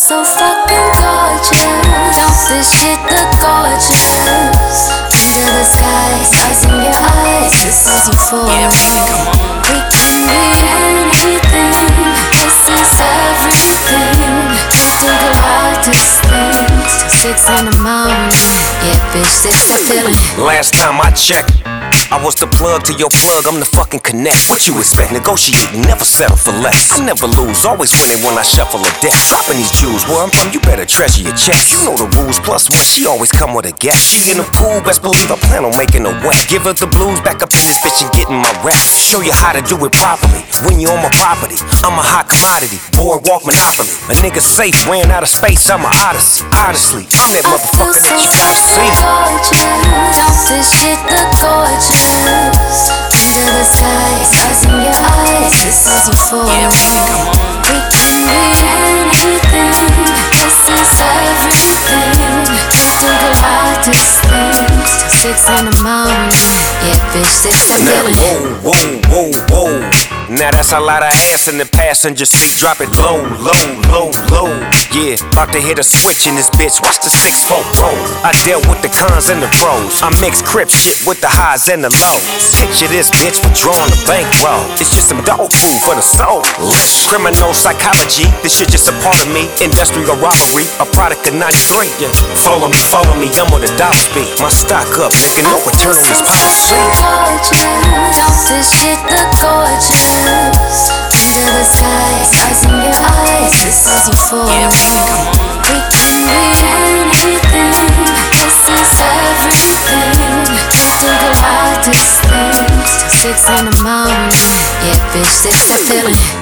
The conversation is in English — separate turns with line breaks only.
so fucking gorgeous. Don't this shit look gorgeous? Under the sky, stars in your eyes, this is euphoria. We can be anything, this is everything. Let's do the wildest things till 6 in the morning. Yeah, bitch, this that feeling.
Last time I checked, I was the plug to your plug, I'm the fucking connect. What you expect? Negotiate, never settle for less. I never lose, always winning when I shuffle a deck. Dropping these jewels, where I'm from, you better treasure your checks. You know the rules, plus one, she always come with a guest. She in the pool, best believe I plan on making her wet. Give her the blues, back up in this bitch and getting my rap. Show you how to do it properly, when you on my property. I'm a hot commodity, boardwalk monopoly. A nigga safe, ran out of space, I'm a odyssey. Honestly, I'm that motherfucker that you gotta see.
Don't this shit look gorgeous? Under the sky, stars in your eyes, this is euphoria. We can be anything, this is everything. Let's do the wildest things till 6 in the morning. Yeah, bitch, this that feeling.
Whoa, whoa, whoa, whoa. Now that's a lot of ass in the passenger seat. Drop it low, low, low, low. Yeah, about to hit a switch in this bitch. Watch the 6-4 roll. I dealt with the cons and the pros. I mix crip shit with the highs and the lows. Picture this bitch withdrawing the bankroll. It's just some dog food for the soul. Criminal psychology, this shit just a part of me. Industrial robbery, a product of 93. Yeah. Follow me, I'm on the dollar speed. My stock up, nigga, no return on this policy.
Don't this shit look gorgeous? Under the sky, stars in your eyes, this is euphoria. We can be anything, this is everything. Let's do the wildest things till 6 in the morning. Yeah, bitch, this that feeling.